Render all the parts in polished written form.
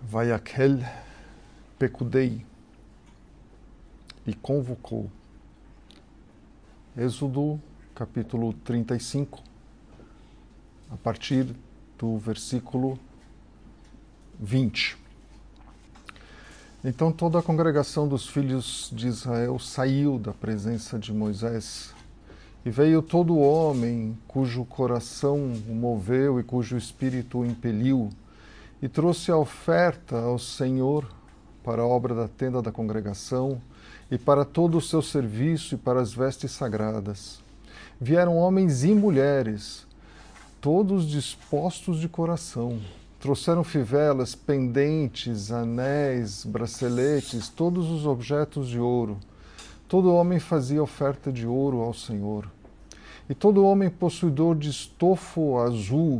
Vayakhel Pekudei, e convocou. Êxodo, capítulo 35, a partir do versículo 20. Então toda a congregação dos filhos de Israel saiu da presença de Moisés, e veio todo homem cujo coração o moveu e cujo espírito o impeliu, e trouxe a oferta ao Senhor para a obra da tenda da congregação, e para todo o seu serviço e para as vestes sagradas. Vieram homens e mulheres, todos dispostos de coração. Trouxeram fivelas, pendentes, anéis, braceletes, todos os objetos de ouro. Todo homem fazia oferta de ouro ao Senhor. E todo homem possuidor de estofo azul,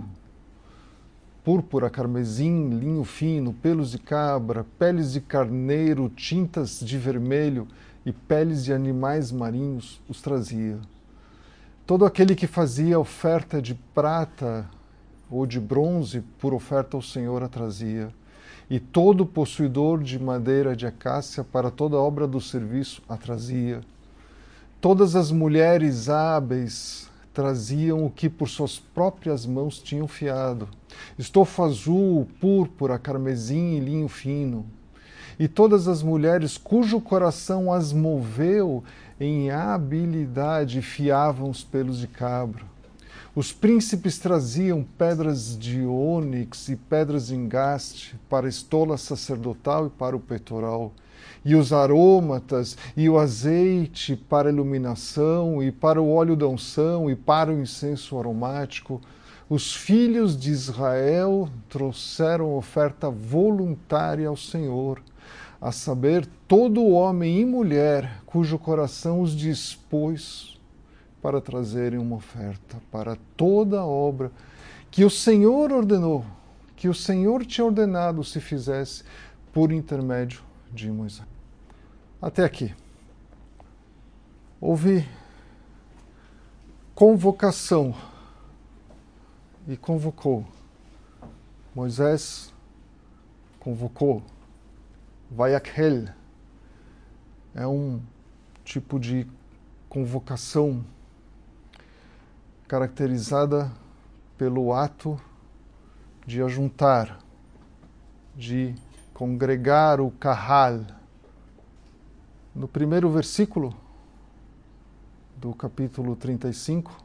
púrpura, carmesim, linho fino, pelos de cabra, peles de carneiro, tintas de vermelho e peles de animais marinhos, os trazia. Todo aquele que fazia oferta de prata ou de bronze por oferta ao Senhor a trazia. E todo possuidor de madeira de acácia para toda obra do serviço a trazia. Todas as mulheres hábeis traziam o que por suas próprias mãos tinham fiado, estofo azul, púrpura, carmesim e linho fino. E todas as mulheres cujo coração as moveu em habilidade fiavam os pelos de cabra. Os príncipes traziam pedras de ônix e pedras de engaste para a estola sacerdotal e para o peitoral, e os arômatas e o azeite para a iluminação e para o óleo da unção e para o incenso aromático. Os filhos de Israel trouxeram oferta voluntária ao Senhor, a saber, todo homem e mulher cujo coração os dispôs para trazerem uma oferta para toda a obra que o Senhor ordenou, que o Senhor tinha ordenado se fizesse por intermédio de Moisés. Até aqui. Houve convocação e convocou. Moisés convocou. Vayakhel é um tipo de convocação caracterizada pelo ato de ajuntar, de congregar o kahal. No primeiro versículo do capítulo 35,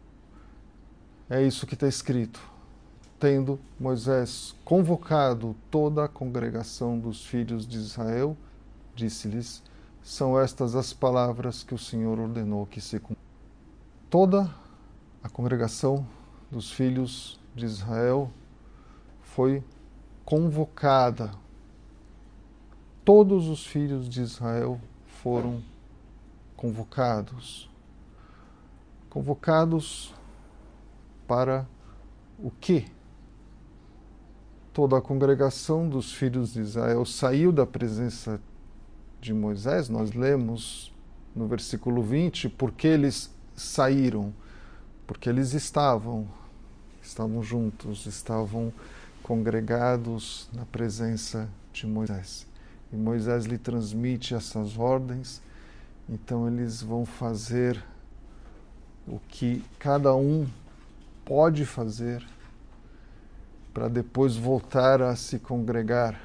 é isso que está escrito. Tendo Moisés convocado toda a congregação dos filhos de Israel, disse-lhes, são estas as palavras que o Senhor ordenou que se cumprissem. Toda a congregação dos filhos de Israel foi convocada. Todos os filhos de Israel foram convocados. Convocados para o quê? Toda a congregação dos filhos de Israel saiu da presença de Moisés. Nós lemos no versículo 20, porque eles saíram, porque eles estavam juntos, estavam congregados na presença de Moisés. E Moisés lhe transmite essas ordens, então eles vão fazer o que cada um pode fazer para depois voltar a se congregar.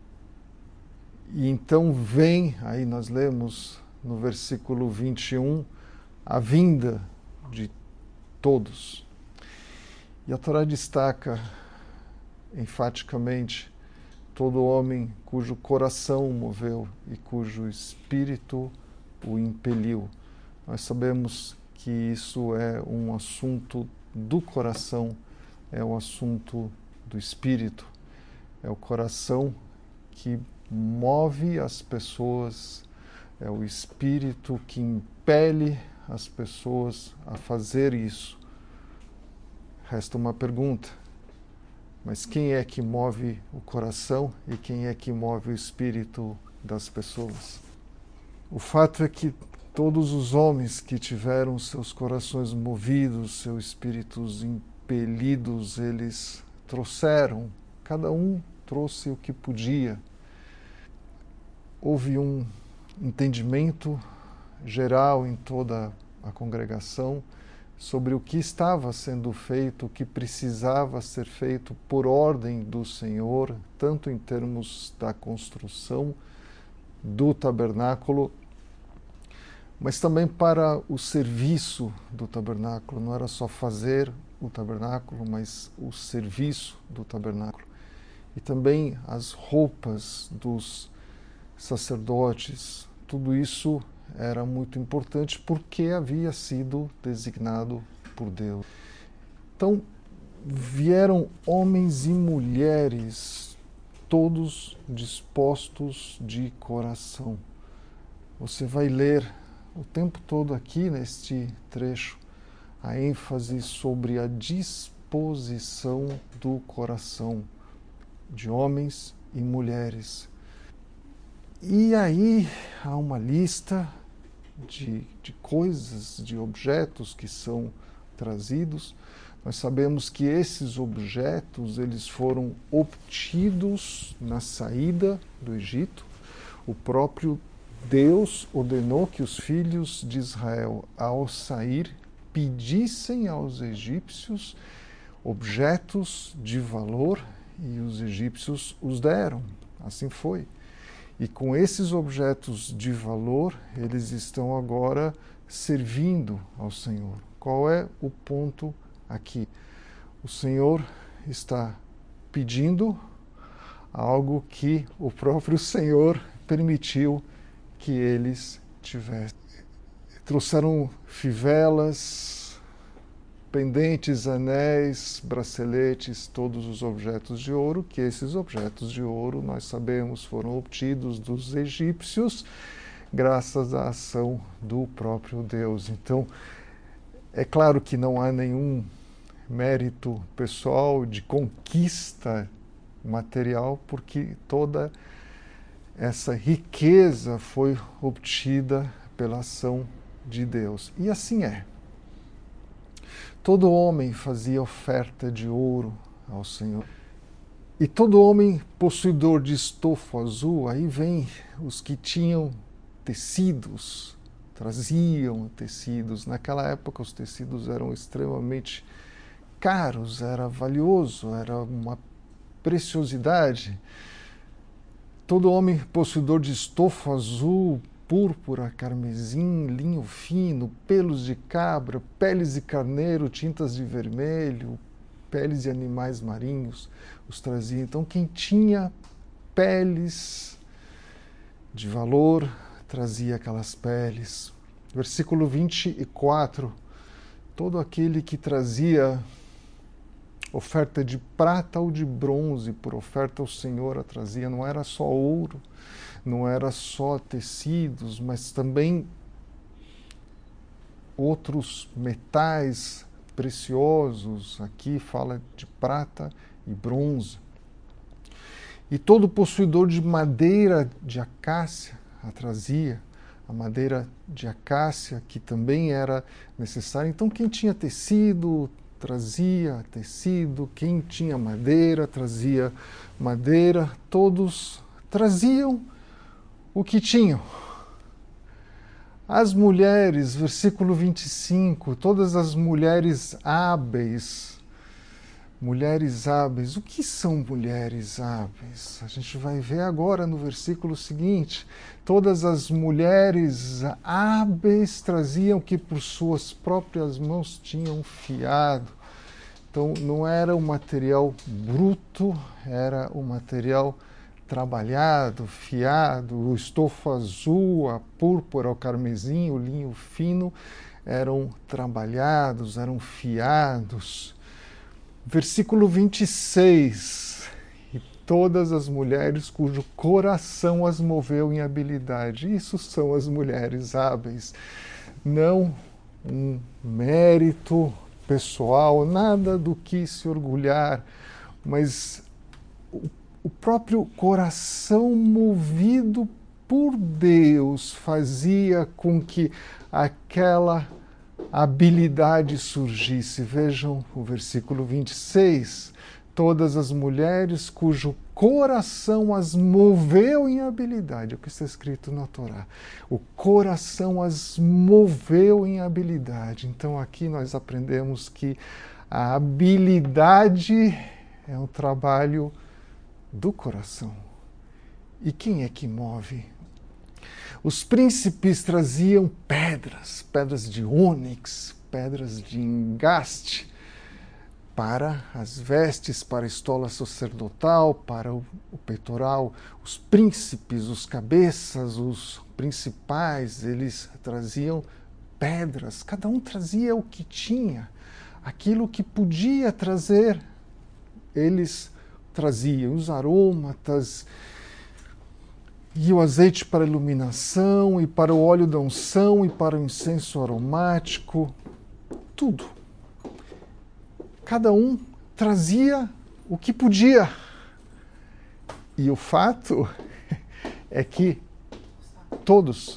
E então vem, aí nós lemos no versículo 21, a vinda de todos. E a Torá destaca enfaticamente todo homem cujo coração o moveu e cujo espírito o impeliu. Nós sabemos que isso é um assunto do coração, é um assunto do espírito, é o coração que move as pessoas, é o espírito que impele as pessoas a fazer isso. Resta uma pergunta, mas quem é que move o coração e quem é que move o espírito das pessoas? O fato é que todos os homens que tiveram seus corações movidos, seus espíritos impelidos, eles trouxeram, cada um trouxe o que podia. Houve um entendimento geral em toda a congregação sobre o que estava sendo feito, o que precisava ser feito por ordem do Senhor, tanto em termos da construção do tabernáculo, mas também para o serviço do tabernáculo. Não era só fazer o tabernáculo, mas o serviço do tabernáculo. E também as roupas dos sacerdotes. Tudo isso era muito importante porque havia sido designado por Deus. Então, vieram homens e mulheres, todos dispostos de coração. Você vai ler o tempo todo aqui neste trecho a ênfase sobre a disposição do coração de homens e mulheres. E aí há uma lista de coisas, de objetos que são trazidos. Nós sabemos que esses objetos eles foram obtidos na saída do Egito. O próprio Deus ordenou que os filhos de Israel, ao sair, pedissem aos egípcios objetos de valor e os egípcios os deram. Assim foi. E com esses objetos de valor, eles estão agora servindo ao Senhor. Qual é o ponto aqui? O Senhor está pedindo algo que o próprio Senhor permitiu que eles tivessem. Trouxeram fivelas, pendentes, anéis, braceletes, todos os objetos de ouro, que esses objetos de ouro, nós sabemos, foram obtidos dos egípcios, graças à ação do próprio Deus. Então, é claro que não há nenhum mérito pessoal de conquista material, porque toda essa riqueza foi obtida pela ação de Deus. E assim é. Todo homem fazia oferta de ouro ao Senhor. E todo homem possuidor de estofo azul, aí vem os que tinham tecidos, traziam tecidos. Naquela época os tecidos eram extremamente caros, era valioso, era uma preciosidade. Todo homem possuidor de estofo azul, púrpura, carmesim, linho fino, pelos de cabra, peles de carneiro, tintas de vermelho, peles de animais marinhos, os trazia. Então, quem tinha peles de valor, trazia aquelas peles. Versículo 24, todo aquele que trazia oferta de prata ou de bronze, por oferta ao Senhor a trazia, não era só ouro, não era só tecidos, mas também outros metais preciosos. Aqui fala de prata e bronze. E todo possuidor de madeira de acácia a trazia, a madeira de acácia que também era necessária. Então quem tinha tecido trazia tecido, quem tinha madeira trazia madeira, todos traziam o que tinham. As mulheres, versículo 25, todas as mulheres hábeis. Mulheres hábeis. O que são mulheres hábeis? A gente vai ver agora no versículo seguinte. Todas as mulheres hábeis traziam que por suas próprias mãos tinham fiado. Então não era um material bruto, era um material trabalhado, fiado. O estofo azul, a púrpura, o carmesim, o linho fino eram trabalhados, eram fiados. Versículo 26, e todas as mulheres cujo coração as moveu em habilidade. Isso são as mulheres hábeis. Não um mérito pessoal, nada do que se orgulhar, mas o próprio coração movido por Deus fazia com que aquela habilidade surgisse. Vejam o versículo 26. Todas as mulheres cujo coração as moveu em habilidade. É o que está escrito na Torá. O coração as moveu em habilidade. Então aqui nós aprendemos que a habilidade é um trabalho do coração. E quem é que move? Os príncipes traziam pedras, pedras de ônix, pedras de engaste, para as vestes, para a estola sacerdotal, para o peitoral. Os príncipes, os cabeças, os principais, eles traziam pedras. Cada um trazia o que tinha, aquilo que podia trazer. Eles traziam os aromatas e o azeite para iluminação, e para o óleo da unção, e para o incenso aromático, tudo. Cada um trazia o que podia. E o fato é que todos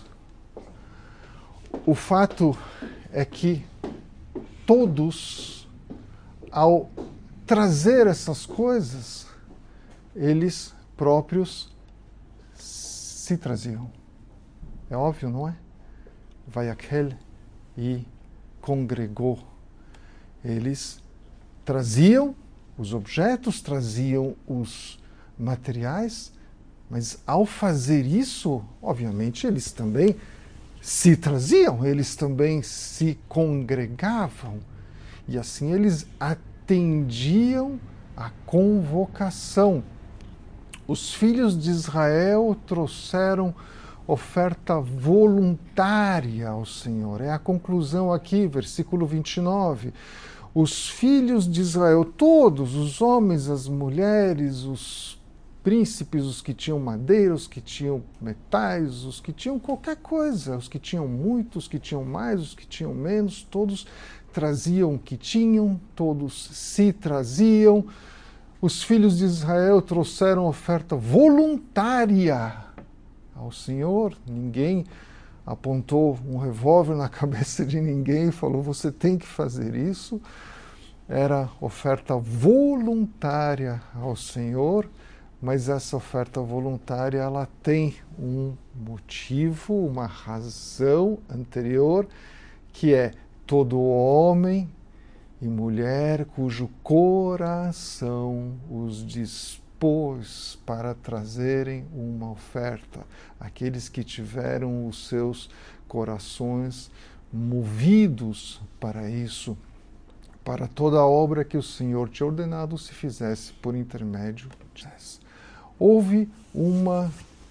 ao trazer essas coisas, eles próprios se traziam. É óbvio, não é? Vayakhel e congregou. Eles traziam os objetos, traziam os materiais, mas ao fazer isso, obviamente, eles também se traziam, eles também se congregavam, e assim eles atendiam à convocação. Os filhos de Israel trouxeram oferta voluntária ao Senhor. É a conclusão aqui, versículo 29. Os filhos de Israel, todos, os homens, as mulheres, os príncipes, os que tinham madeira, os que tinham metais, os que tinham qualquer coisa, os que tinham muito, os que tinham mais, os que tinham menos, todos traziam o que tinham, todos se traziam. Os filhos de Israel trouxeram oferta voluntária ao Senhor. Ninguém apontou um revólver na cabeça de ninguém e falou, você tem que fazer isso. Era oferta voluntária ao Senhor, mas essa oferta voluntária ela tem um motivo, uma razão anterior, que é todo homem e mulher cujo coração os dispôs para trazerem uma oferta. Aqueles que tiveram os seus corações movidos para isso, para toda a obra que o Senhor tinha ordenado se fizesse por intermédio de Moisés. Houve uma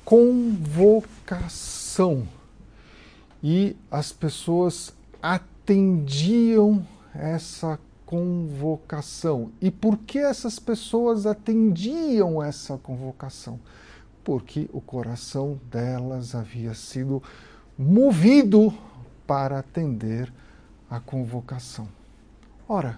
convocação e as pessoas atendiam essa convocação. E por que essas pessoas atendiam essa convocação? Porque o coração delas havia sido movido para atender a convocação. Ora,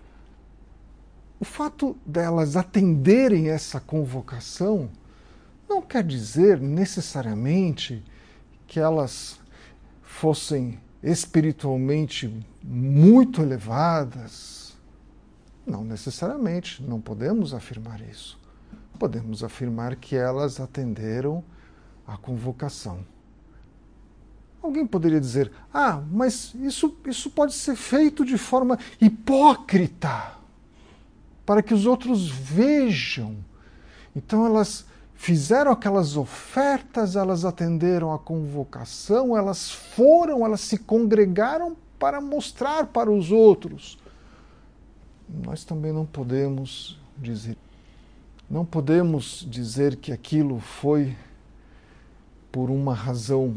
o fato delas atenderem essa convocação não quer dizer necessariamente que elas fossem espiritualmente muito elevadas. Não necessariamente, não podemos afirmar isso. Podemos afirmar que elas atenderam a convocação. Alguém poderia dizer, mas isso pode ser feito de forma hipócrita, para que os outros vejam. Então elas fizeram aquelas ofertas, elas atenderam a convocação, elas se congregaram para mostrar para os outros. Nós também não podemos dizer que aquilo foi por uma razão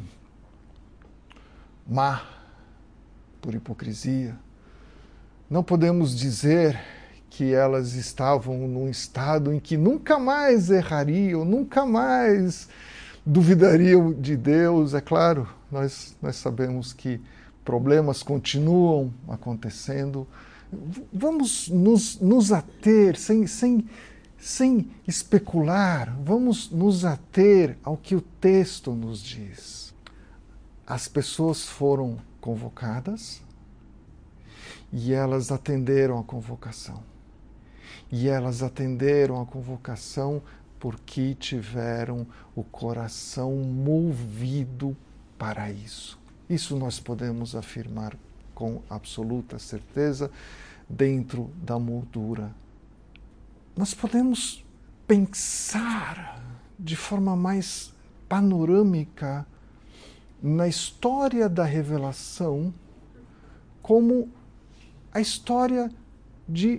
má, por hipocrisia. Não podemos dizer que elas estavam num estado em que nunca mais errariam, nunca mais duvidariam de Deus. É claro, nós sabemos que problemas continuam acontecendo. Vamos nos ater, sem especular, vamos nos ater ao que o texto nos diz. As pessoas foram convocadas e elas atenderam a convocação. E elas atenderam a convocação porque tiveram o coração movido para isso. Isso nós podemos afirmar com absoluta certeza dentro da moldura. Nós podemos pensar de forma mais panorâmica na história da revelação como a história de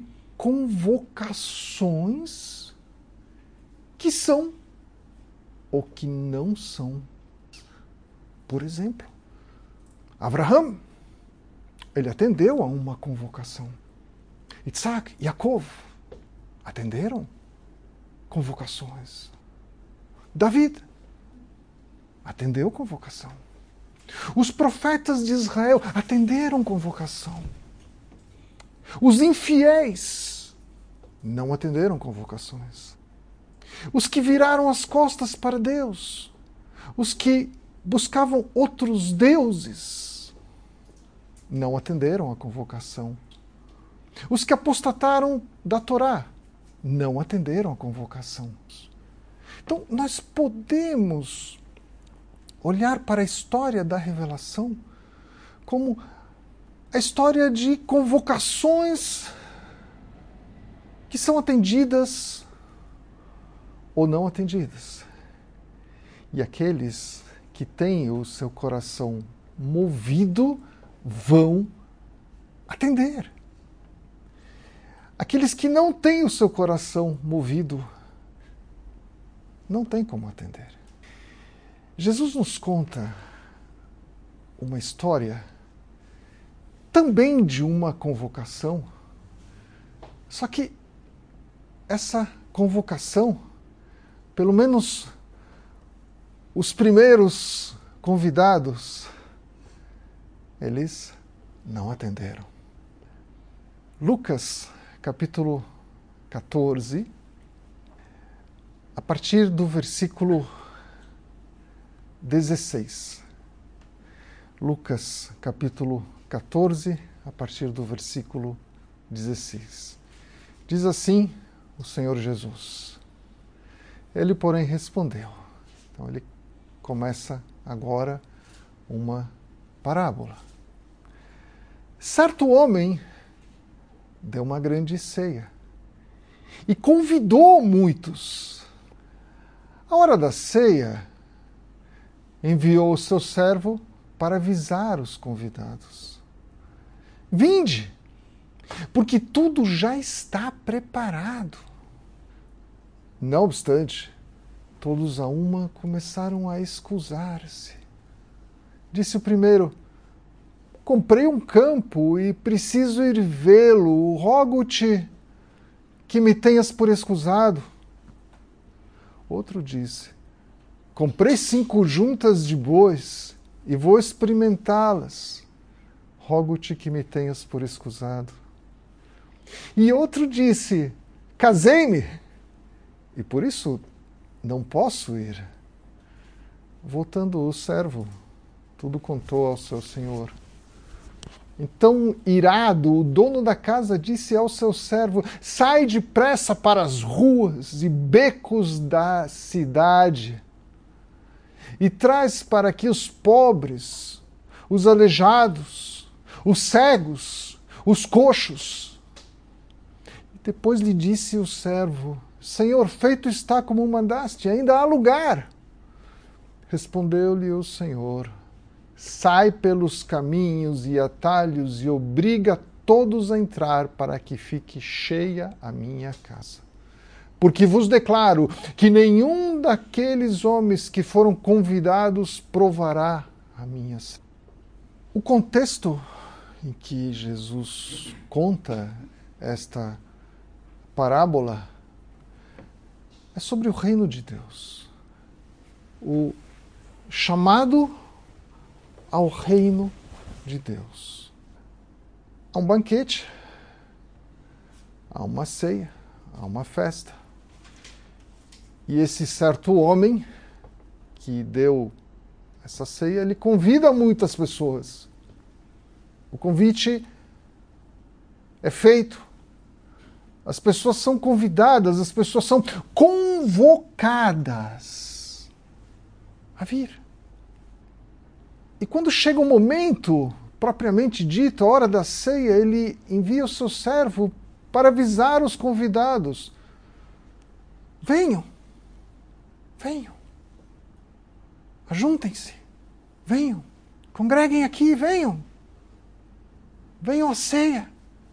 convocações que são ou que não são. Por exemplo, Abraham, ele atendeu a uma convocação. Isaac, Jacob, atenderam convocações. David atendeu convocação. Os profetas de Israel atenderam convocação. Os infiéis não atenderam convocações. Os que viraram as costas para Deus, os que buscavam outros deuses, não atenderam a convocação. Os que apostataram da Torá não atenderam a convocação. Então, nós podemos olhar para a história da revelação como a história de convocações que são atendidas ou não atendidas. E aqueles que têm o seu coração movido vão atender. Aqueles que não têm o seu coração movido não têm como atender. Jesus nos conta uma história também de uma convocação, só que essa convocação, pelo menos os primeiros convidados, eles não atenderam. Lucas, capítulo 14, a partir do versículo 16. Lucas, capítulo 14, a partir do versículo 16. Diz assim o Senhor Jesus. Ele, porém, respondeu. Então, ele começa agora uma parábola. Certo homem deu uma grande ceia e convidou muitos. À hora da ceia, enviou o seu servo para avisar os convidados. Vinde, porque tudo já está preparado. Não obstante, todos a uma começaram a escusar-se. Disse o primeiro: comprei um campo e preciso ir vê-lo. Rogo-te que me tenhas por escusado. Outro disse: comprei 5 juntas de bois e vou experimentá-las. Rogo-te que me tenhas por escusado. E outro disse: casei-me e por isso não posso ir. Voltando o servo, tudo contou ao seu senhor. Então, irado, o dono da casa disse ao seu servo: sai depressa para as ruas e becos da cidade e traz para aqui os pobres, os aleijados, os cegos, os coxos. E depois lhe disse o servo: Senhor, feito está como mandaste, ainda há lugar. Respondeu-lhe o Senhor: sai pelos caminhos e atalhos e obriga todos a entrar para que fique cheia a minha casa. Porque vos declaro que nenhum daqueles homens que foram convidados provará a minha ceia. O contexto em que Jesus conta esta parábola é sobre o reino de Deus. O chamado ao reino de Deus. Há um banquete, há uma ceia, há uma festa. E esse certo homem que deu essa ceia, ele convida muitas pessoas. O convite é feito. As pessoas são convidadas, as pessoas são convocadas convocadas a vir. E quando chega o momento, propriamente dito, a hora da ceia, ele envia o seu servo para avisar os convidados: venham, venham, ajuntem-se, venham, congreguem aqui, venham à ceia.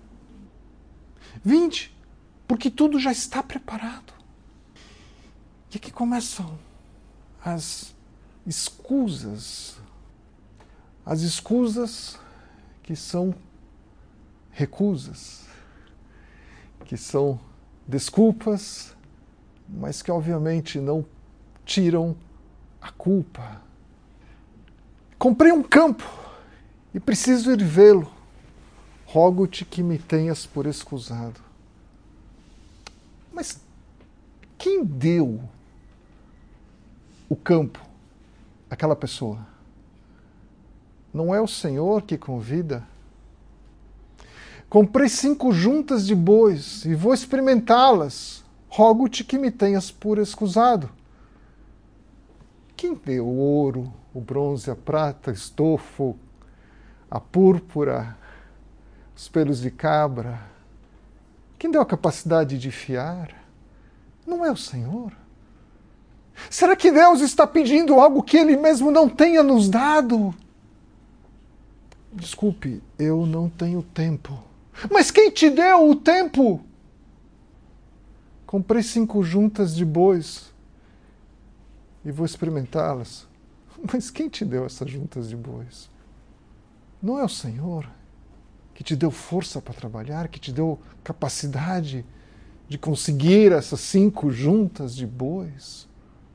Vinde, porque tudo já está preparado. E aqui começam as escusas. As escusas que são recusas, que são desculpas, mas que obviamente não tiram a culpa. Comprei um campo e preciso ir vê-lo. Rogo-te que me tenhas por escusado. Mas quem deu o campo àquela pessoa? Não é o Senhor que convida? Comprei 5 juntas de bois e vou experimentá-las. Rogo-te que me tenhas por escusado. Quem deu o ouro, o bronze, a prata, estofo, a púrpura, os pelos de cabra? Quem deu a capacidade de fiar? Não é o Senhor? Será que Deus está pedindo algo que Ele mesmo não tenha nos dado? Desculpe, eu não tenho tempo. Mas quem te deu o tempo? Comprei 5 juntas de bois e vou experimentá-las. Mas quem te deu essas juntas de bois? Não é o Senhor que te deu força para trabalhar, que te deu capacidade de conseguir essas 5 juntas de bois?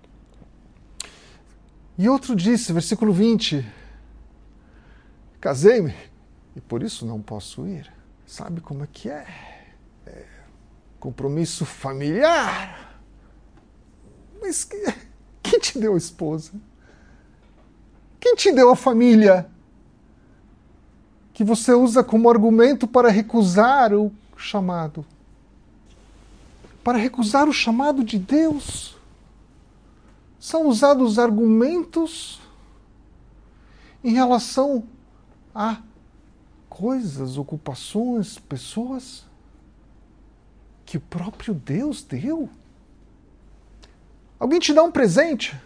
E outro disse, versículo 20... Casei-me e por isso não posso ir. Sabe como é que é? Compromisso familiar. Mas quem te deu a esposa? Quem te deu a família? Que você usa como argumento para recusar o chamado. Para recusar o chamado de Deus. São usados argumentos em relação a coisas, ocupações, pessoas que o próprio Deus deu. Alguém te dá um presente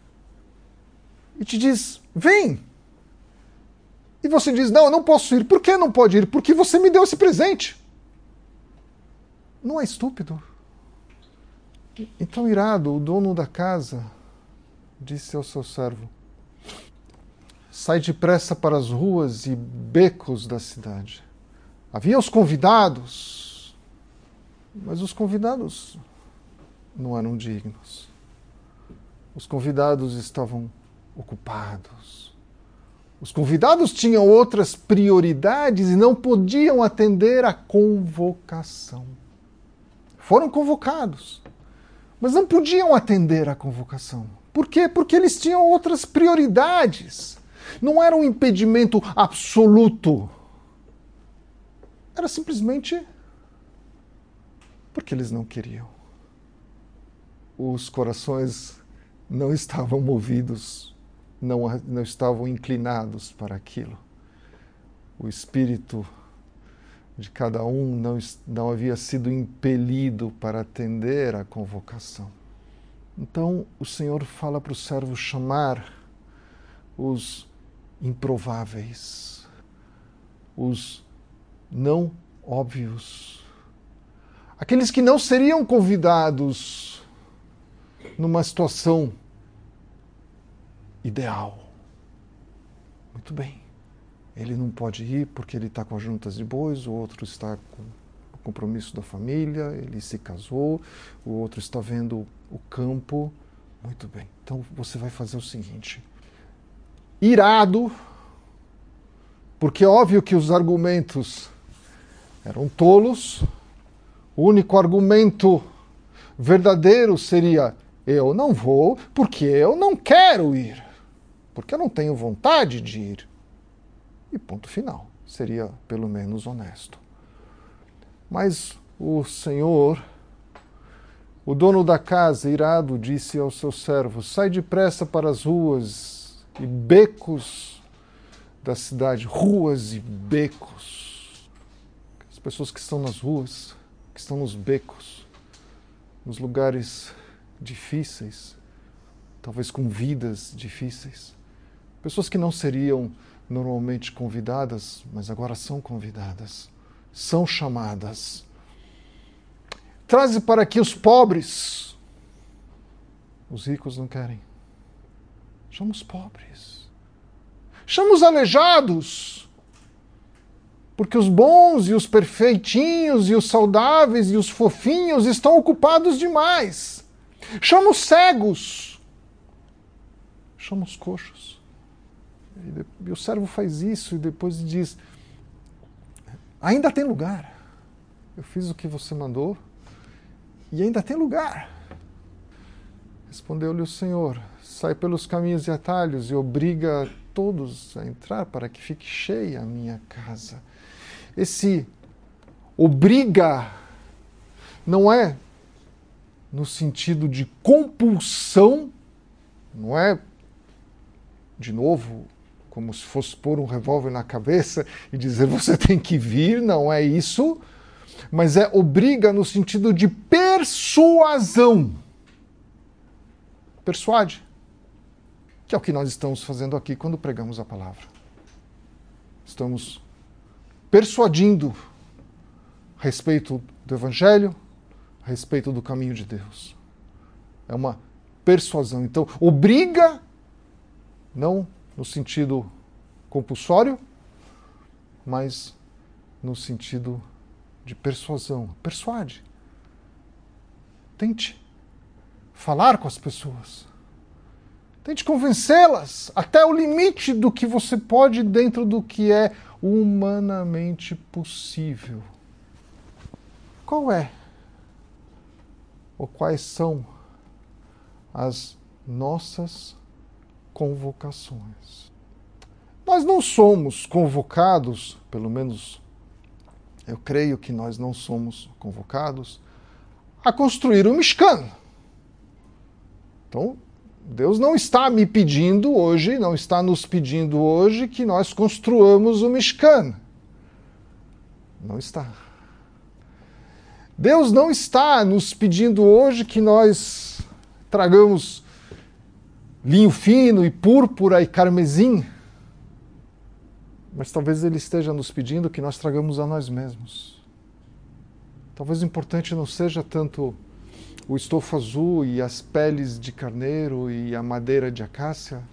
e te diz, vem. E você diz, não, eu não posso ir. Por que não pode ir? Porque você me deu esse presente. Não é estúpido? Então, irado, o dono da casa disse ao seu servo, sai depressa para as ruas e becos da cidade. Havia os convidados, mas os convidados não eram dignos. Os convidados estavam ocupados. Os convidados tinham outras prioridades e não podiam atender à convocação. Foram convocados, mas não podiam atender à convocação. Por quê? Porque eles tinham outras prioridades. Não era um impedimento absoluto. Era simplesmente porque eles não queriam. Os corações não estavam movidos, não estavam inclinados para aquilo. O espírito de cada um não havia sido impelido para atender à convocação. Então o Senhor fala para o servo chamar os improváveis, os não óbvios, aqueles que não seriam convidados numa situação ideal. Muito bem, ele não pode ir porque ele está com as juntas de bois, o outro está com o compromisso da família, ele se casou, o outro está vendo o campo. Muito bem, então você vai fazer o seguinte, irado, porque é óbvio que os argumentos eram tolos, o único argumento verdadeiro seria, eu não vou porque eu não quero ir, porque eu não tenho vontade de ir. E ponto final, seria pelo menos honesto. Mas o Senhor O dono da casa, irado, disse aos seus servos: sai depressa para as ruas e becos da cidade. Ruas e becos. As pessoas que estão nas ruas, que estão nos becos, nos lugares difíceis, talvez com vidas difíceis. Pessoas que não seriam normalmente convidadas, mas agora são convidadas, são chamadas. Traze para aqui os pobres. Os ricos não querem. Chama os pobres. Chama os aleijados. Porque os bons e os perfeitinhos e os saudáveis e os fofinhos estão ocupados demais. Chama os cegos. Chama os coxos. E o servo faz isso e depois diz: ainda tem lugar. Eu fiz o que você mandou e ainda tem lugar. Respondeu-lhe o Senhor: sai pelos caminhos e atalhos e obriga todos a entrar para que fique cheia a minha casa. Esse obriga não é no sentido de compulsão, não é, de novo, como se fosse pôr um revólver na cabeça e dizer você tem que vir, não é isso, mas é obriga no sentido de persuasão. Persuade, que é o que nós estamos fazendo aqui quando pregamos a palavra. Estamos persuadindo a respeito do Evangelho, a respeito do caminho de Deus. É uma persuasão. Então, obriga, não no sentido compulsório, mas no sentido de persuasão. Persuade. Tente falar com as pessoas. Tente convencê-las até o limite do que você pode dentro do que é humanamente possível. Qual é? Ou quais são as nossas convocações? Nós não somos convocados, pelo menos eu creio que nós não somos convocados, a construir um Mishkan. Então, Deus não está me pedindo hoje, não está nos pedindo hoje que nós construamos o Mishkan. Não está. Deus não está nos pedindo hoje que nós tragamos linho fino e púrpura e carmesim, mas talvez Ele esteja nos pedindo que nós tragamos a nós mesmos. Talvez o importante não seja tanto o estofo azul e as peles de carneiro e a madeira de acácia,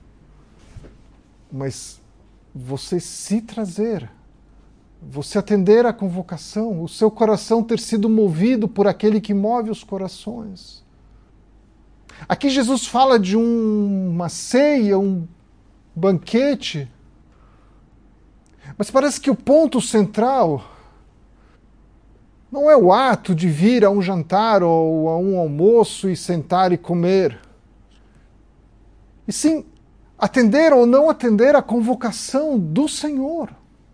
mas você se trazer, você atender à convocação, o seu coração ter sido movido por aquele que move os corações. Aqui Jesus fala de uma ceia, um banquete, mas parece que o ponto central não é o ato de vir a um jantar ou a um almoço e sentar e comer, e sim atender ou não atender a convocação do Senhor.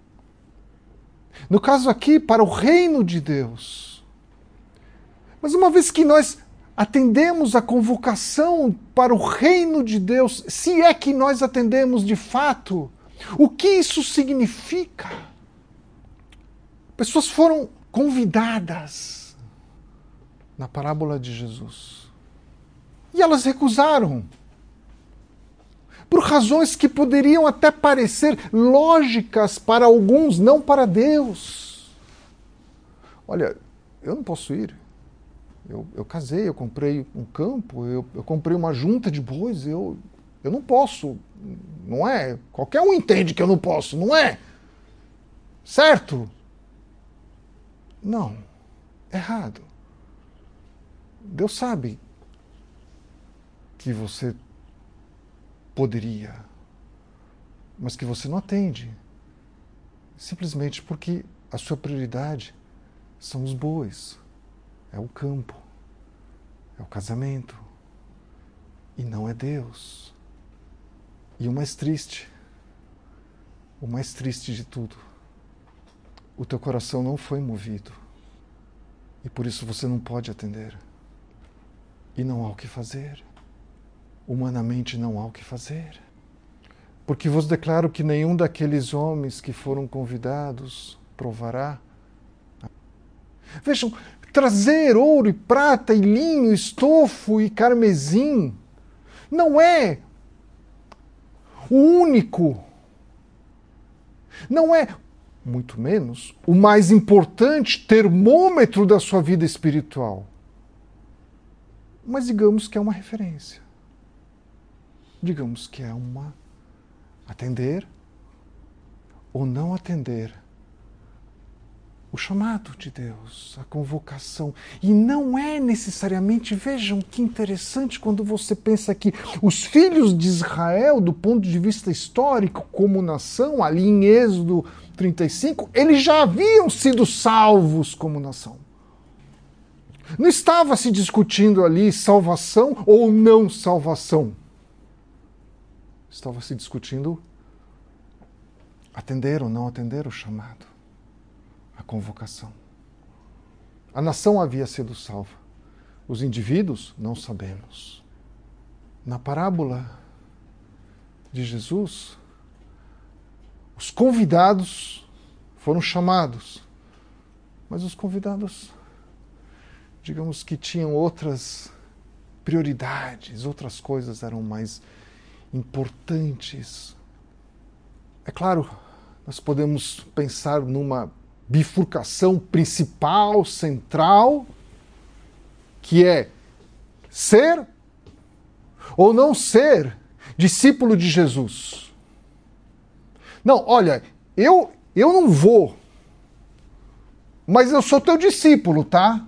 No caso aqui, para o reino de Deus. Mas uma vez que nós atendemos a convocação para o reino de Deus, se é que nós atendemos de fato, o que isso significa? Pessoas foram convidadas na parábola de Jesus. E elas recusaram. Por razões que poderiam até parecer lógicas para alguns, não para Deus. Olha, eu não posso ir. Eu casei, eu comprei um campo, eu comprei uma junta de bois, eu não posso. Não é? Qualquer um entende que eu não posso, não é? Certo? Não. Errado. Deus sabe que você poderia, mas que você não atende. Simplesmente porque a sua prioridade são os bois, é o campo, é o casamento, e não é Deus. E o mais triste de tudo, o teu coração não foi movido, e por isso você não pode atender. E não há o que fazer. Humanamente não há o que fazer. Porque vos declaro que nenhum daqueles homens que foram convidados provará. Vejam, trazer ouro e prata e linho, estofo e carmesim não é o único, não é, muito menos, o mais importante termômetro da sua vida espiritual. Mas digamos que é uma referência. Digamos que é uma atender ou não atender o chamado de Deus, a convocação. E não é necessariamente, vejam que interessante quando você pensa que os filhos de Israel, do ponto de vista histórico, como nação, ali em Êxodo 35, eles já haviam sido salvos como nação. Não estava se discutindo ali salvação ou não salvação. Estava se discutindo atender ou não atender o chamado, a convocação. A nação havia sido salva. Os indivíduos, não sabemos. Na parábola de Jesus, os convidados foram chamados, mas os convidados, digamos que tinham outras prioridades, outras coisas eram mais importantes. É claro, nós podemos pensar numa bifurcação principal, central, que é ser ou não ser discípulo de Jesus. Não, olha, eu não vou, mas eu sou teu discípulo, tá?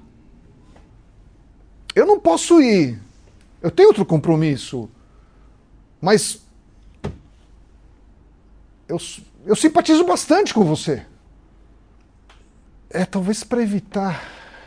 Eu não posso ir. Eu tenho outro compromisso. Mas eu simpatizo bastante com você. Talvez para evitar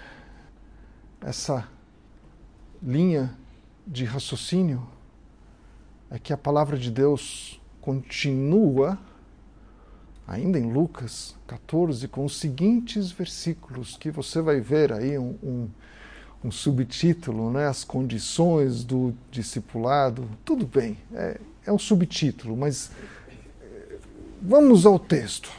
essa linha de raciocínio, é que a palavra de Deus continua, ainda em Lucas 14, com os seguintes versículos, que você vai ver aí um subtítulo, né? As condições do discipulado. Tudo bem, é um subtítulo, mas vamos ao texto.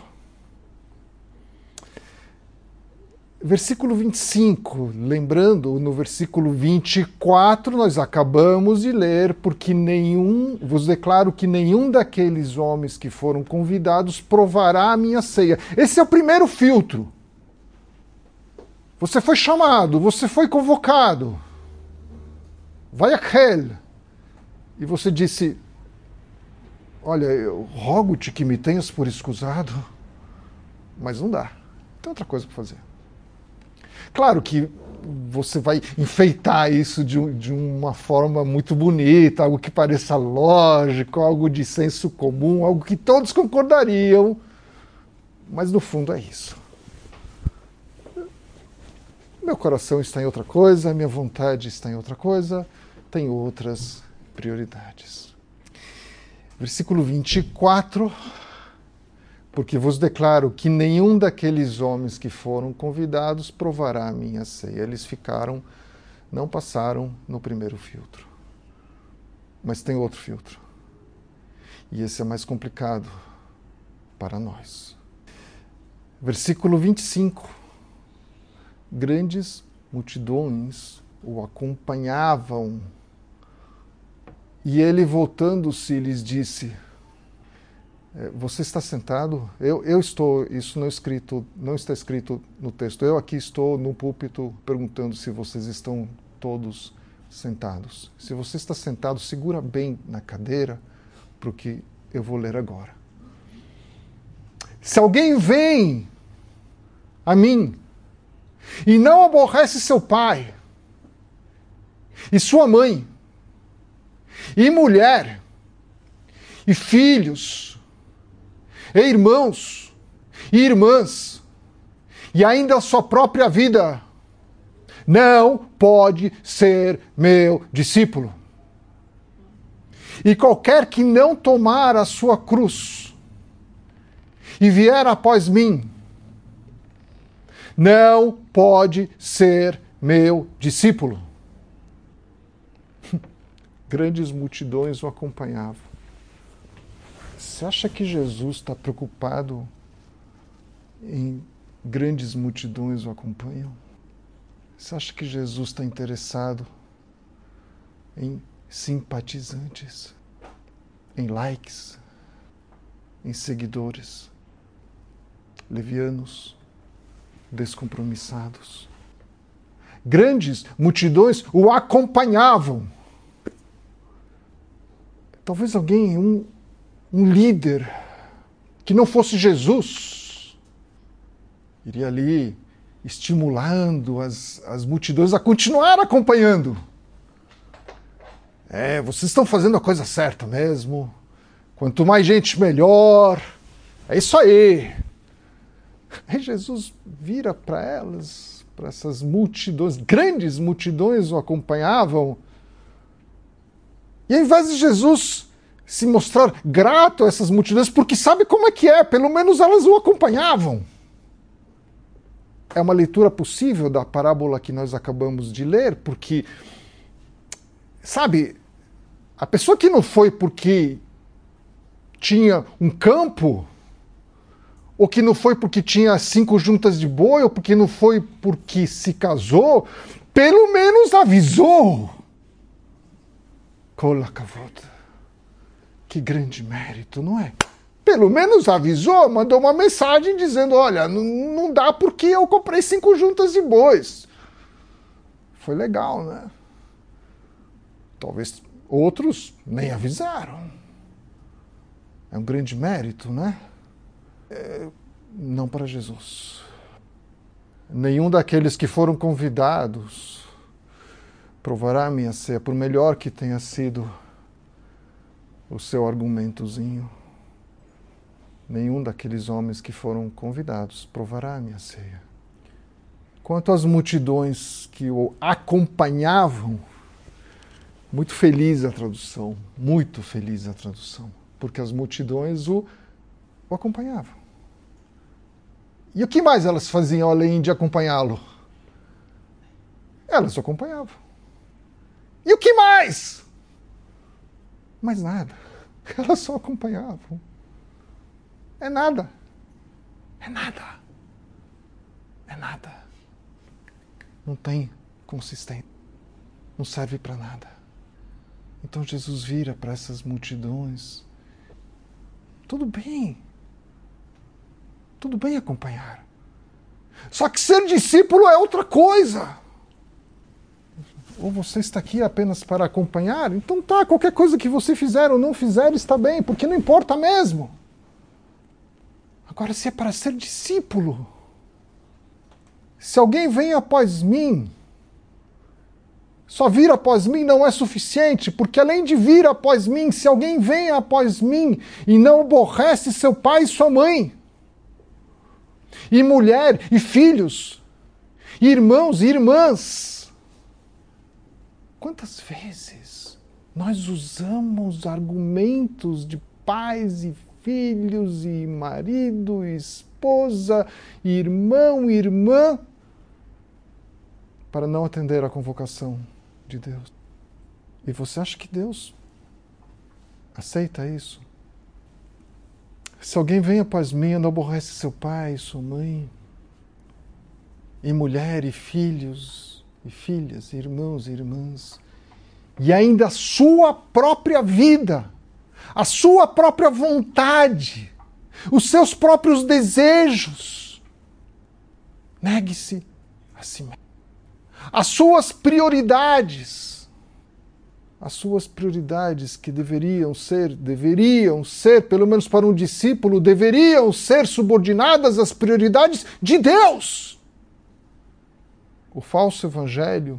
Versículo 25, lembrando, no versículo 24, nós acabamos de ler, porque vos declaro que nenhum daqueles homens que foram convidados provará a minha ceia. Esse é o primeiro filtro. Você foi chamado, você foi convocado. Vai aquele. E você disse, olha, eu rogo-te que me tenhas por escusado, mas não dá. Tem outra coisa para fazer. Claro que você vai enfeitar isso de uma forma muito bonita, algo que pareça lógico, algo de senso comum, algo que todos concordariam, mas no fundo é isso. Meu coração está em outra coisa, minha vontade está em outra coisa, tem outras prioridades. Versículo 24, porque vos declaro que nenhum daqueles homens que foram convidados provará a minha ceia. Eles não passaram no primeiro filtro. Mas tem outro filtro. E esse é mais complicado para nós. Versículo 25. Grandes multidões o acompanhavam. E ele, voltando-se, lhes disse: você está sentado? Eu estou, isso não está escrito no texto. Eu aqui estou no púlpito perguntando se vocês estão todos sentados. Se você está sentado, segura bem na cadeira, porque eu vou ler agora. Se alguém vem a mim e não aborrece seu pai, e sua mãe, e mulher, e filhos, e irmãos e irmãs, e ainda a sua própria vida, não pode ser meu discípulo. E qualquer que não tomar a sua cruz e vier após mim, não pode ser meu discípulo. Grandes multidões o acompanhavam. Você acha que Jesus está preocupado em grandes multidões o acompanham? Você acha que Jesus está interessado em simpatizantes, em likes, em seguidores, levianos, descompromissados? Grandes multidões o acompanhavam. Talvez alguém, um líder, que não fosse Jesus, iria ali estimulando as multidões a continuar acompanhando. Vocês estão fazendo a coisa certa mesmo. Quanto mais gente, melhor. É isso aí. Aí Jesus vira para elas, para essas multidões, grandes multidões o acompanhavam. E ao invés de Jesus se mostrar grato a essas multidões, porque sabe como é que é, pelo menos elas o acompanhavam. É uma leitura possível da parábola que nós acabamos de ler, porque, sabe, a pessoa que não foi porque tinha um campo, ou que não foi porque tinha 5 juntas de boi, ou porque não foi porque se casou, pelo menos avisou. Que grande mérito, não é? Pelo menos avisou, mandou uma mensagem dizendo, olha, não dá porque eu comprei 5 juntas de bois. Foi legal, né? Talvez outros nem avisaram. É um grande mérito, né? Não para Jesus. Nenhum daqueles que foram convidados provará a minha ceia, por melhor que tenha sido o seu argumentozinho. Nenhum daqueles homens que foram convidados provará a minha ceia. Quanto às multidões que o acompanhavam, muito feliz a tradução, porque as multidões o acompanhavam. E o que mais elas faziam além de acompanhá-lo? Elas o acompanhavam. E o que mais? Mais nada. Elas só acompanhavam. É nada. É nada. É nada. Não tem consistência. Não serve para nada. Então Jesus vira para essas multidões. Tudo bem acompanhar. Só que ser discípulo é outra coisa. Ou você está aqui apenas para acompanhar? Então tá, qualquer coisa que você fizer ou não fizer está bem, porque não importa mesmo. Agora, se é para ser discípulo, se alguém vem após mim, só vir após mim não é suficiente, porque além de vir após mim, se alguém vem após mim e não aborrece seu pai e sua mãe, e mulher, e filhos, e irmãos e irmãs, quantas vezes nós usamos argumentos de pais e filhos, e marido, e esposa, e irmão e irmã, para não atender à convocação de Deus? E você acha que Deus aceita isso? Se alguém vem após mim e não aborrece seu pai, sua mãe, e mulher, e filhos, e filhas, e irmãos e irmãs, e ainda a sua própria vida, a sua própria vontade, os seus próprios desejos, negue-se a si mesmo. As suas prioridades que deveriam ser, pelo menos para um discípulo, deveriam ser subordinadas às prioridades de Deus. O falso evangelho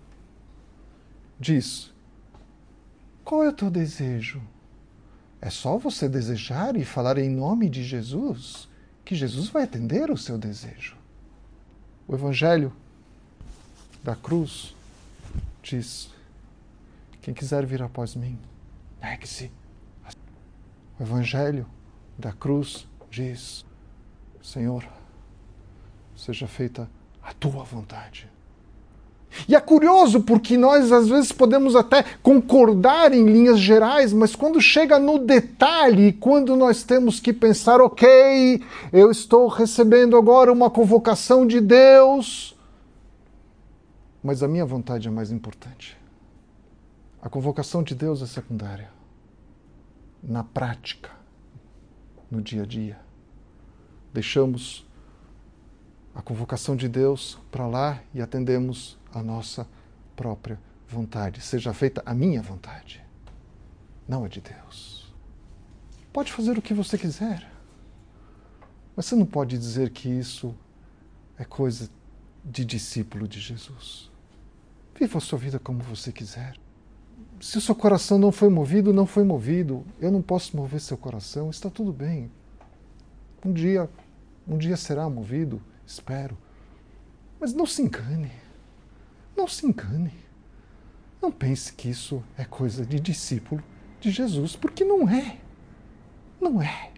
diz: qual é o teu desejo? É só você desejar e falar em nome de Jesus, que Jesus vai atender o seu desejo. O evangelho da cruz diz: quem quiser vir após mim, negue-se. O evangelho da cruz diz: Senhor, seja feita a tua vontade. E é curioso porque nós às vezes podemos até concordar em linhas gerais, mas quando chega no detalhe, quando nós temos que pensar, ok, eu estou recebendo agora uma convocação de Deus, mas a minha vontade é mais importante. A convocação de Deus é secundária. Na prática, no dia a dia, deixamos a convocação de Deus para lá e atendemos a nossa própria vontade. Seja feita a minha vontade, não a de Deus. Pode fazer o que você quiser, mas você não pode dizer que isso é coisa de discípulo de Jesus. Viva a sua vida como você quiser. Se o seu coração não foi movido, não foi movido. Eu não posso mover seu coração, está tudo bem. Um dia será movido, espero. Mas não se engane. Não se engane. Não pense que isso é coisa de discípulo de Jesus, porque não é. Não é.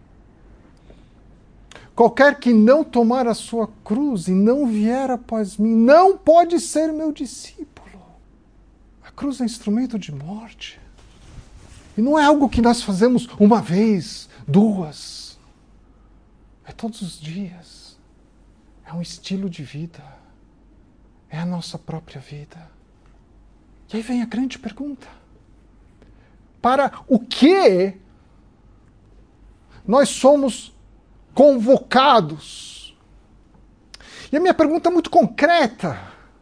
Qualquer que não tomar a sua cruz e não vier após mim, não pode ser meu discípulo. A cruz é instrumento de morte. E não é algo que nós fazemos uma vez, duas. É todos os dias. É um estilo de vida. É a nossa própria vida. E aí vem a grande pergunta. Para o que nós somos convocados? E a minha pergunta é muito concreta.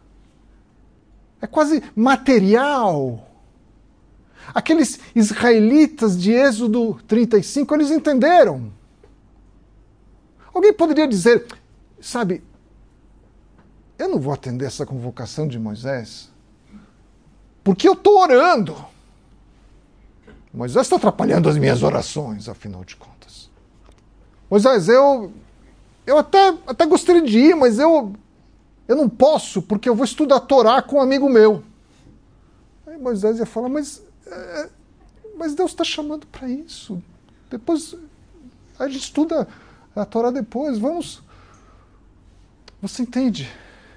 É quase material. Aqueles israelitas de Êxodo 35, eles entenderam. Alguém poderia dizer, sabe, eu não vou atender essa convocação de Moisés, porque eu estou orando. Moisés está atrapalhando as minhas orações, afinal de contas. Moisés, eu até gostaria de ir, mas eu não posso, porque eu vou estudar a Torá com um amigo meu. Aí Moisés ia falar, mas Deus está chamando para isso. Depois a gente estuda a Torá depois. Vamos. Você entende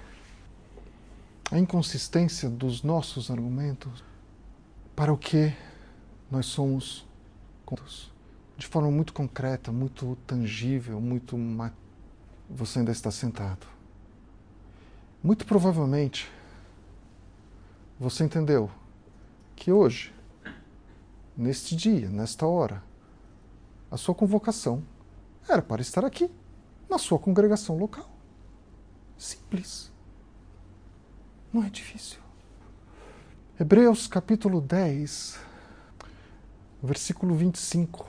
a inconsistência dos nossos argumentos? Para o que nós somos convocados? De forma muito concreta, muito tangível, muito... Você ainda está sentado. Muito provavelmente, você entendeu que hoje, neste dia, nesta hora, a sua convocação era para estar aqui, na sua congregação local. Simples. Não é difícil. Hebreus capítulo 10, versículo 25.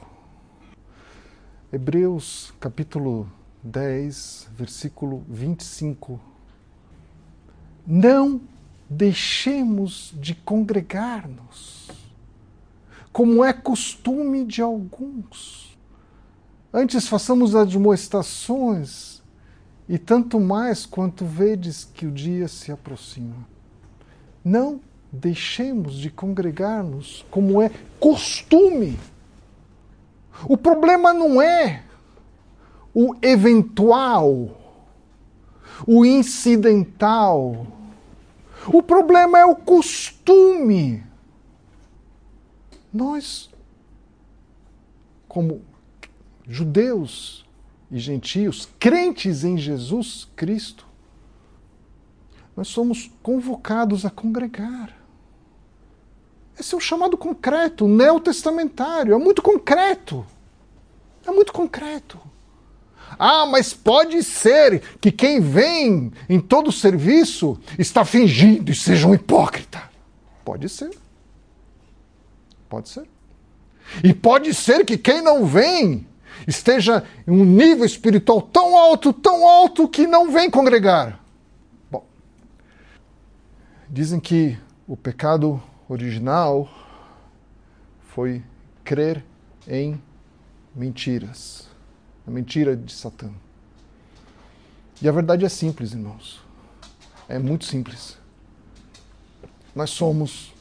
Hebreus capítulo 10, versículo 25. Não deixemos de congregar-nos, como é costume de alguns. Antes façamos admoestações, e tanto mais quanto vedes que o dia se aproxima. Não deixemos de congregar-nos, como é costume. O problema não é o eventual, o incidental. O problema é o costume. Nós, como judeus e gentios, crentes em Jesus Cristo, nós somos convocados a congregar. Esse é o chamado concreto, neotestamentário. É muito concreto. É muito concreto. Ah, mas pode ser que quem vem em todo serviço está fingindo e seja um hipócrita. Pode ser. Pode ser. E pode ser que quem não vem esteja em um nível espiritual tão alto que não vem congregar. Bom, dizem que o pecado original foi crer em mentiras. A mentira de Satã. E a verdade é simples, irmãos. É muito simples. Nós somos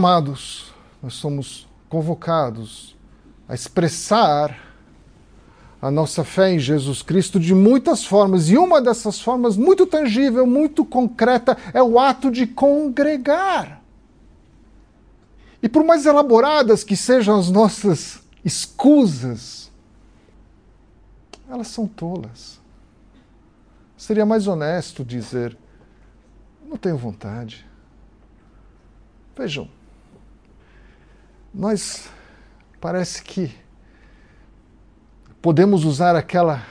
chamados, nós somos convocados a expressar a nossa fé em Jesus Cristo de muitas formas. E uma dessas formas, muito tangível, muito concreta, é o ato de congregar. E por mais elaboradas que sejam as nossas escusas, elas são tolas. Seria mais honesto dizer, não tenho vontade. Vejam, nós parece que podemos usar aquela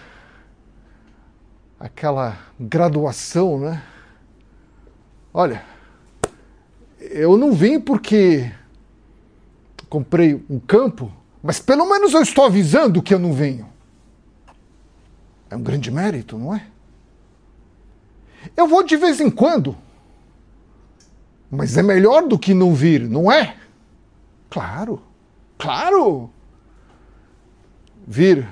graduação, né? Olha, eu não vim porque comprei um campo, mas pelo menos eu estou avisando que eu não venho. É um grande mérito, não é? Eu vou de vez em quando, mas é melhor do que não vir, não é? Claro, claro! Vir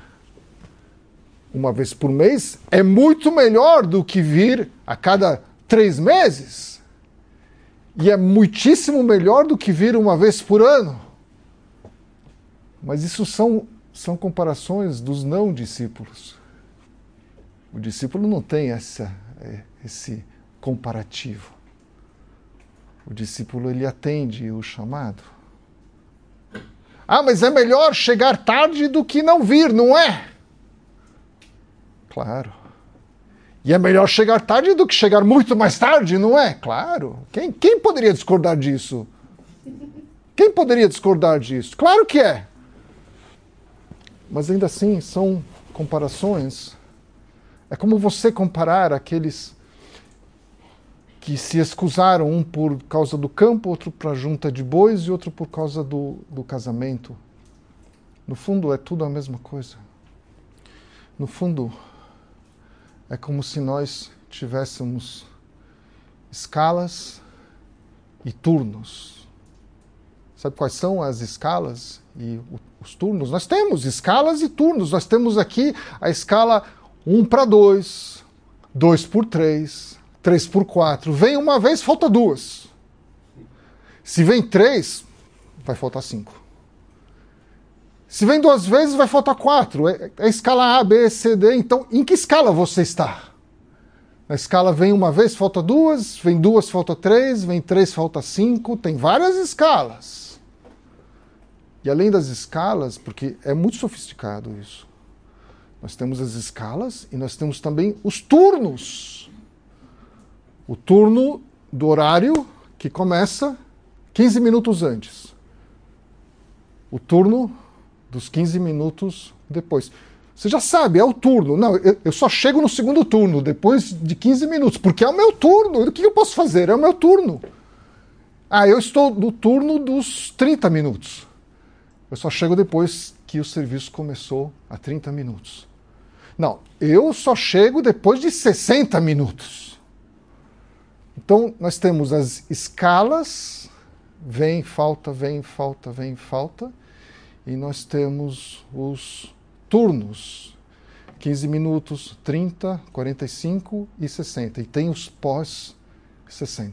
uma vez por mês é muito melhor do que vir a cada 3 meses. E é muitíssimo melhor do que vir uma vez por ano. Mas isso são comparações dos não discípulos. O discípulo não tem esse comparativo. O discípulo, ele atende o chamado. Ah, mas é melhor chegar tarde do que não vir, não é? Claro. E é melhor chegar tarde do que chegar muito mais tarde, não é? Claro. Quem poderia discordar disso? Quem poderia discordar disso? Claro que é. Mas ainda assim, são comparações. É como você comparar aqueles que se excusaram, um por causa do campo, outro para a junta de bois e outro por causa do casamento. No fundo, é tudo a mesma coisa. No fundo, é como se nós tivéssemos escalas e turnos. Sabe quais são as escalas e os turnos? Nós temos escalas e turnos. Nós temos aqui a escala 1 para 2, 2 por 3, 3 por 4. Vem uma vez, falta 2. Se vem 3, vai faltar 5. Se vem 2 vezes, vai faltar 4. É a escala A, B, C, D. Então, em que escala você está? Na escala vem uma vez, falta 2. Vem 2, falta 3. Vem 3, falta 5. Tem várias escalas. E além das escalas, porque é muito sofisticado isso, nós temos as escalas e nós temos também os turnos. O turno do horário que começa 15 minutos antes. O turno dos 15 minutos depois. Você já sabe, é o turno. Não, eu só chego no segundo turno, depois de 15 minutos, porque é o meu turno. O que eu posso fazer? É o meu turno. Ah, eu estou no turno dos 30 minutos. Eu só chego depois que o serviço começou há 30 minutos. Não, eu só chego depois de 60 minutos. Então, nós temos as escalas, vem, falta, vem, falta, vem, falta, e nós temos os turnos, 15 minutos, 30, 45 e 60, e tem os pós-60.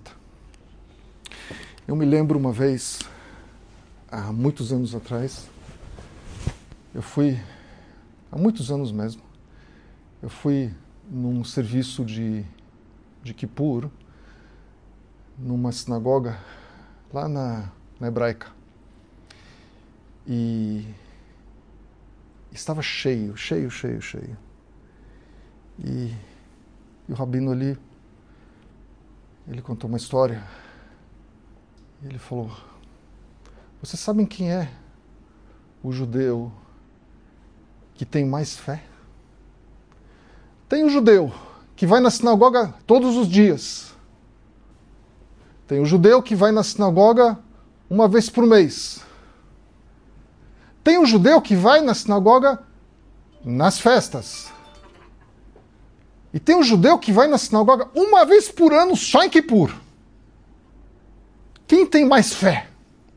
Eu me lembro uma vez, há muitos anos atrás, há muitos anos mesmo, eu fui num serviço de Kippur, numa sinagoga lá na Hebraica. E estava cheio. E o rabino ali, ele contou uma história. Ele falou, vocês sabem quem é o judeu que tem mais fé? Tem o judeu que vai na sinagoga todos os dias. Tem o judeu que vai na sinagoga uma vez por mês. Tem o judeu que vai na sinagoga nas festas. E tem o judeu que vai na sinagoga uma vez por ano só em Kippur. Quem tem mais fé?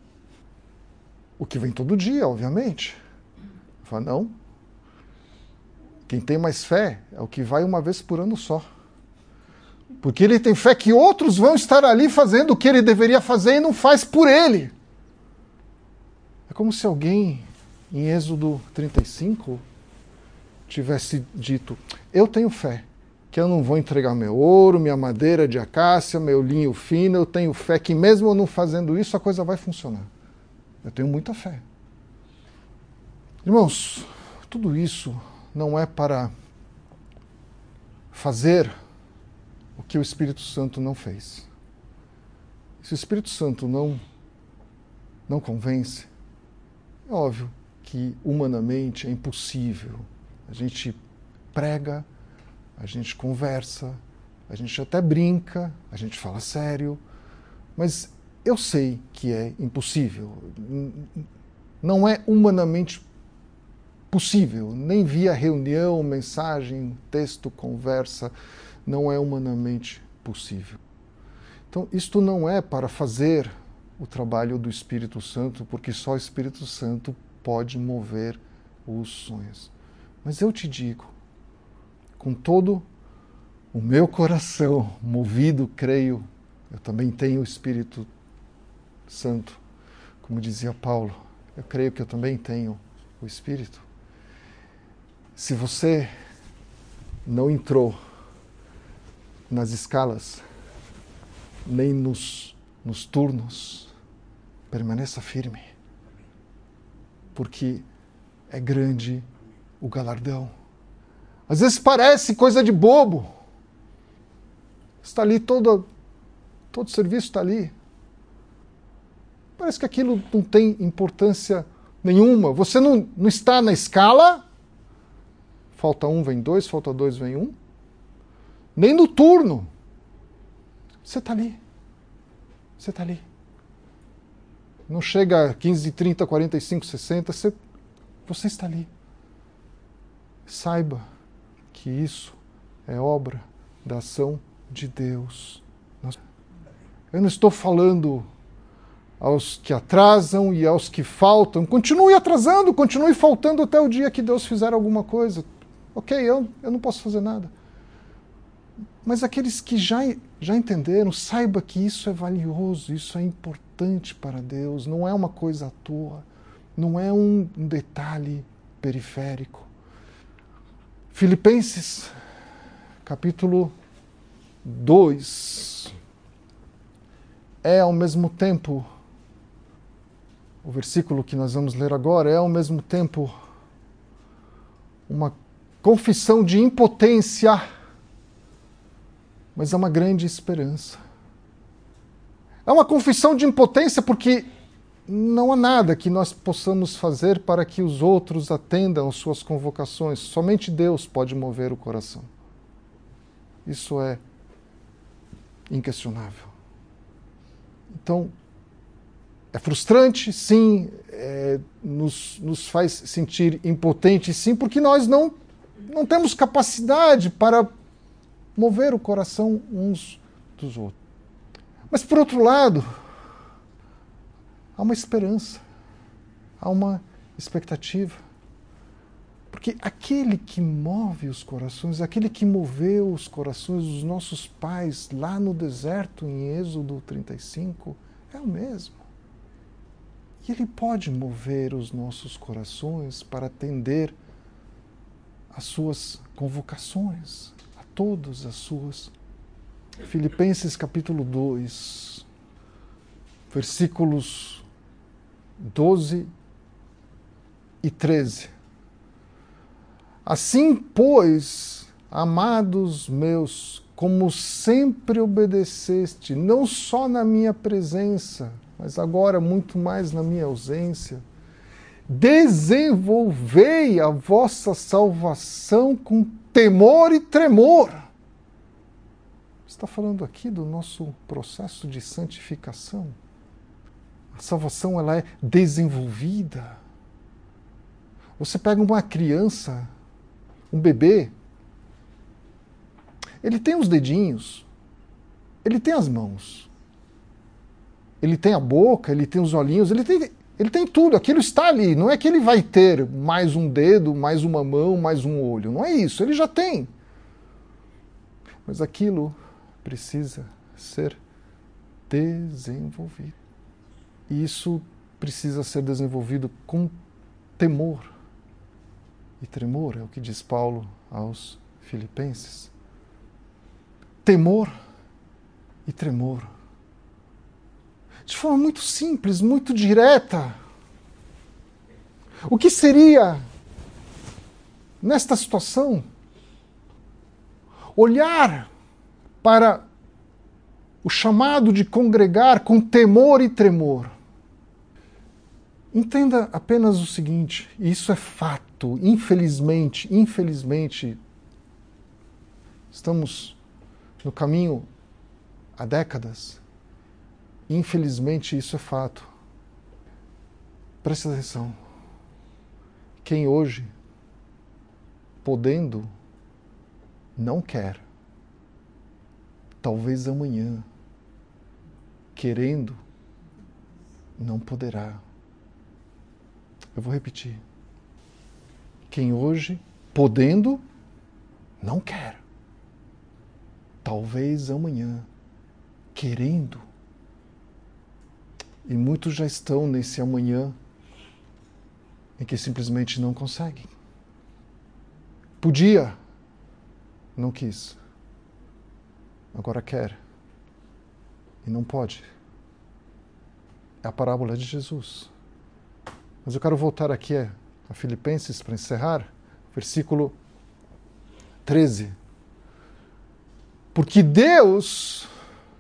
O que vem todo dia, obviamente. Fala, não. Quem tem mais fé é o que vai uma vez por ano só. Porque ele tem fé que outros vão estar ali fazendo o que ele deveria fazer e não faz por ele. É como se alguém, em Êxodo 35, tivesse dito, eu tenho fé, que eu não vou entregar meu ouro, minha madeira de acácia, meu linho fino, eu tenho fé que mesmo eu não fazendo isso, a coisa vai funcionar. Eu tenho muita fé. Irmãos, tudo isso não é para fazer o que o Espírito Santo não fez. Se o Espírito Santo não convence, é óbvio que humanamente é impossível. A gente prega, a gente conversa, a gente até brinca, a gente fala sério, mas eu sei que é impossível. Não é humanamente possível, nem via reunião, mensagem, texto, conversa, não é humanamente possível. Então, isto não é para fazer o trabalho do Espírito Santo, porque só o Espírito Santo pode mover os sonhos. Mas eu te digo, com todo o meu coração movido, creio, eu também tenho o Espírito Santo, como dizia Paulo, eu creio que eu também tenho o Espírito. Se você não entrou nas escalas, nem nos turnos, permaneça firme, porque é grande o galardão. Às vezes parece coisa de bobo. Está ali todo serviço está ali. Parece que aquilo não tem importância nenhuma. Você não está na escala, falta um, vem dois, falta dois, vem um. Nem no turno. Você está ali. Você está ali. Não chega a 15, 30, 45, 60. Você está ali. Saiba que isso é obra da ação de Deus. Eu não estou falando aos que atrasam e aos que faltam. Continue atrasando, continue faltando até o dia que Deus fizer alguma coisa. Ok, eu não posso fazer nada. Mas aqueles que já entenderam, saiba que isso é valioso, isso é importante para Deus, não é uma coisa à toa, não é um detalhe periférico. Filipenses, capítulo 2, é ao mesmo tempo, o versículo que nós vamos ler agora, é ao mesmo tempo uma confissão de impotência, mas é uma grande esperança. É uma confissão de impotência porque não há nada que nós possamos fazer para que os outros atendam às suas convocações. Somente Deus pode mover o coração. Isso é inquestionável. Então, é frustrante, sim, nos faz sentir impotentes, sim, porque nós não temos capacidade para mover o coração uns dos outros. Mas, por outro lado, há uma esperança, há uma expectativa. Porque aquele que move os corações, aquele que moveu os corações dos nossos pais lá no deserto, em Êxodo 35, é o mesmo. E ele pode mover os nossos corações para atender às suas convocações, a todas as suas. Filipenses capítulo 2, versículos 12 e 13. Assim, pois, amados meus, como sempre obedeceste, não só na minha presença, mas agora muito mais na minha ausência, desenvolvei a vossa salvação com temor e tremor. Está falando aqui do nosso processo de santificação. A salvação, ela é desenvolvida. Você pega uma criança, um bebê, ele tem os dedinhos, ele tem as mãos, ele tem a boca, ele tem os olhinhos, ele tem tudo, aquilo está ali. Não é que ele vai ter mais um dedo, mais uma mão, mais um olho. Não é isso, ele já tem. Mas aquilo precisa ser desenvolvido. E isso precisa ser desenvolvido com temor. e tremor, é o que diz Paulo aos Filipenses. Temor e tremor. De forma muito simples, muito direta. O que seria, nesta situação, olhar para o chamado de congregar com temor e tremor? Entenda apenas o seguinte, e isso é fato, infelizmente, estamos no caminho há décadas. Infelizmente, isso é fato. Presta atenção. Quem hoje, podendo, não quer, talvez amanhã, querendo, não poderá. Eu vou repetir. Quem hoje, podendo, não quer, talvez amanhã, querendo. E muitos já estão nesse amanhã em que simplesmente não conseguem. Podia, não quis. Agora quer e não pode. É a parábola de Jesus. Mas eu quero voltar aqui a Filipenses para encerrar, versículo 13. Porque Deus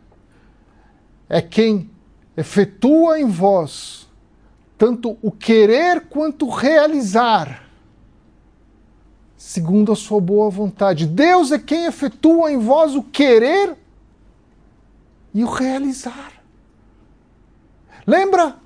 é quem efetua em vós tanto o querer quanto o realizar, segundo a sua boa vontade. Deus é quem efetua em vós o querer e o realizar. Lembra?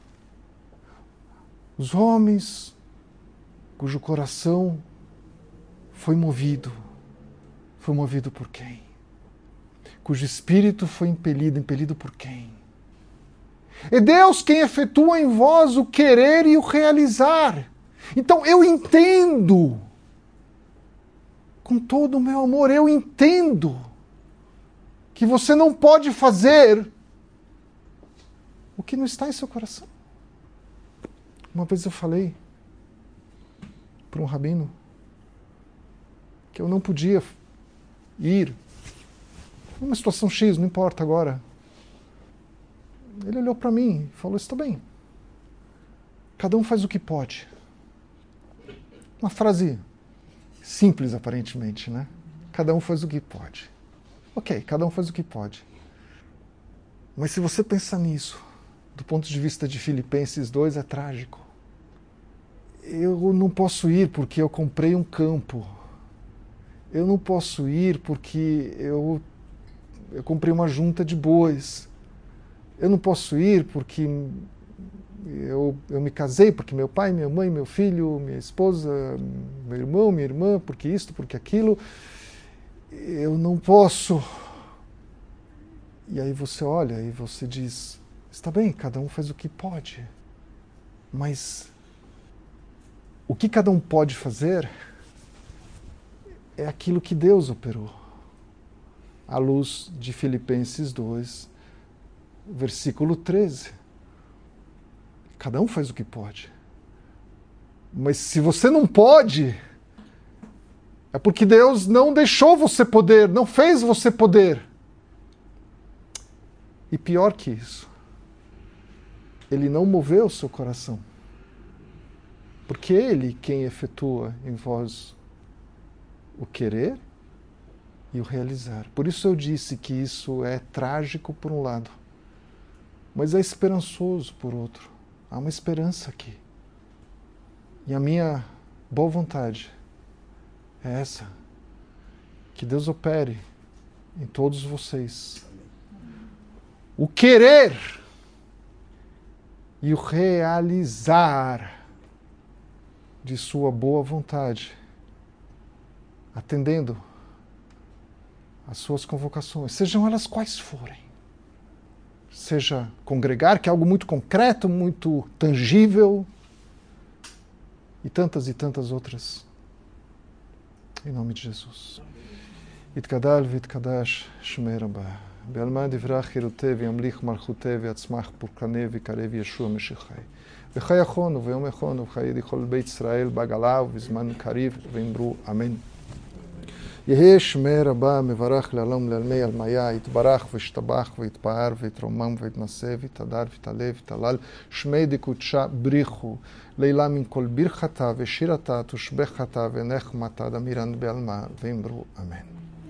Os homens cujo coração foi movido por quem? Cujo espírito foi impelido por quem? É Deus quem efetua em vós o querer e o realizar. Então eu entendo, com todo o meu amor, eu entendo que você não pode fazer o que não está em seu coração. Uma vez eu falei para um rabino que eu não podia ir numa situação X, não importa agora. Ele olhou para mim e falou, está bem, cada um faz o que pode. Uma frase simples aparentemente, né? Cada um faz o que pode. Ok, cada um faz o que pode. Mas se você pensar nisso, do ponto de vista de Filipenses 2, é trágico. Eu não posso ir porque eu comprei um campo. Eu não posso ir porque eu comprei uma junta de bois. Eu não posso ir porque eu me casei, porque meu pai, minha mãe, meu filho, minha esposa, meu irmão, minha irmã, porque isto, porque aquilo. Eu não posso. E aí você olha e você diz, está bem, cada um faz o que pode. Mas o que cada um pode fazer é aquilo que Deus operou. À luz de Filipenses 2, versículo 13. Cada um faz o que pode. Mas se você não pode, é porque Deus não deixou você poder, não fez você poder. E pior que isso, Ele não moveu o seu coração. Porque Ele quem efetua em vós o querer e o realizar. Por isso eu disse que isso é trágico por um lado, mas é esperançoso por outro. Há uma esperança aqui. E a minha boa vontade é essa, que Deus opere em todos vocês o querer e o realizar de sua boa vontade, atendendo às suas convocações, sejam elas quais forem. Seja congregar, que é algo muito concreto, muito tangível, e tantas outras. Em nome de Jesus. Itkadal v'Itkadash Shmei Rabbah. Be'alma divrach Hiruteh v'yamlich malchuteh v'yatzmach purkaneh v'karev Yeshua Meshichai. וחייכונו ויומכונו וחיי כל בית ישראל בעגלה ובזמן קריב ואמרו אמן. יהי שמי רבה מברך לעלום לעלמי עלמיה, יתברך וישתבח ויתפאר ויתרומם ויתנשא ויתהדר ויתעלה ויתהלל, שמי דקודשה בריחו, לילה מן כל ברכתה ושירתה תושבחתה ונחמתה דמירן בעלמה ואמרו אמן.